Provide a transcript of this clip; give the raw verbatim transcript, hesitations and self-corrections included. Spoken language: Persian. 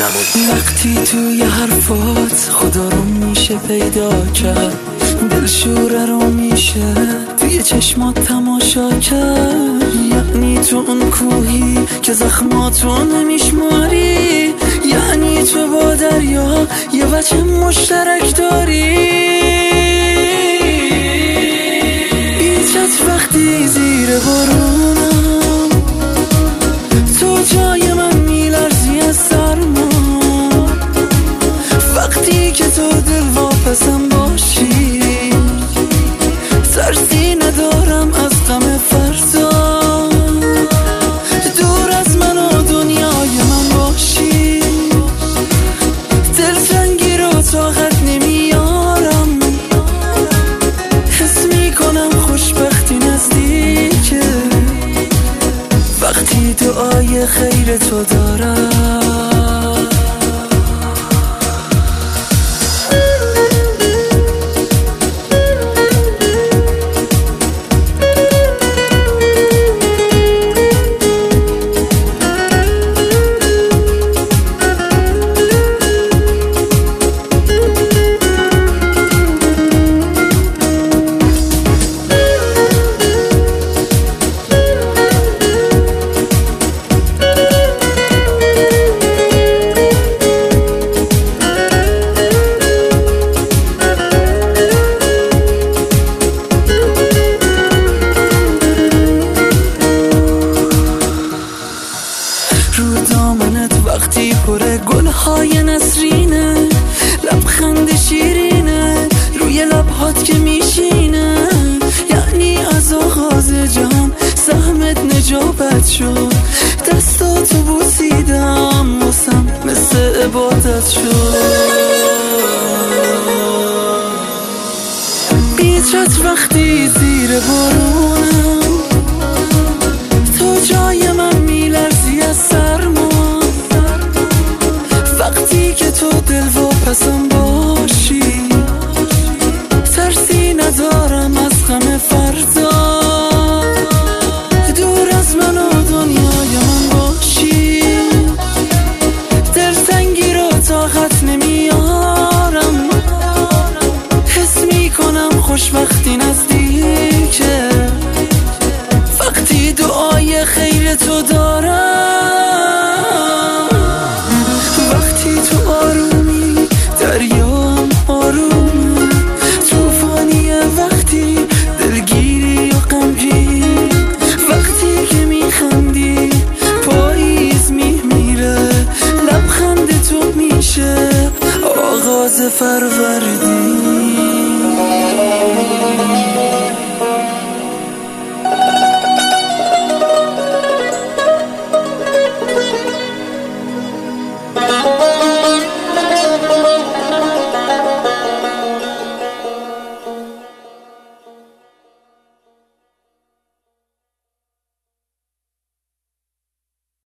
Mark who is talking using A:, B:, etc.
A: زمانی.
B: وقتی توی حرفات خدا رو میشه پیدا کرد، دلشوره رو میشه توی چشمات تماشا کرد. یعنی تو اون کوهی که زخماتو نمیشماری، یعنی تو با دریا یه وجه مشترک داری. بیچت وقتی زیر بارونم، تو جای من میلرزی از سرما. وقتی که تو دل واپسم باشی، ترسی ندارم از غم فردا. دور از من و دنیای من باشی، دلتنگی رو طاقت نمیارم. حس میکنم خوشبختی نزدیکه، وقتی دعای خیر تو دارم. وقتی پره گلهای نسرینه، لبخند شیرینه روی لبهات که میشینه. یعنی از آغاز جهان سهمت نجابت شد، دستاتو بوسیدم واسم مثل عبادت شد. بیچت وقتی زیر بارونم، تو جای من میلرزی از سرما. وقتی که تو دل واپسم باشی، ترسی ندارم از غم فردا. دور از من و دنیای من باشی، دلتنگی رو طاقت نمیارم. حس میکنم خوشبختی نزدیکه، وقتی دعای خیر تو دارم. آغاز فروردین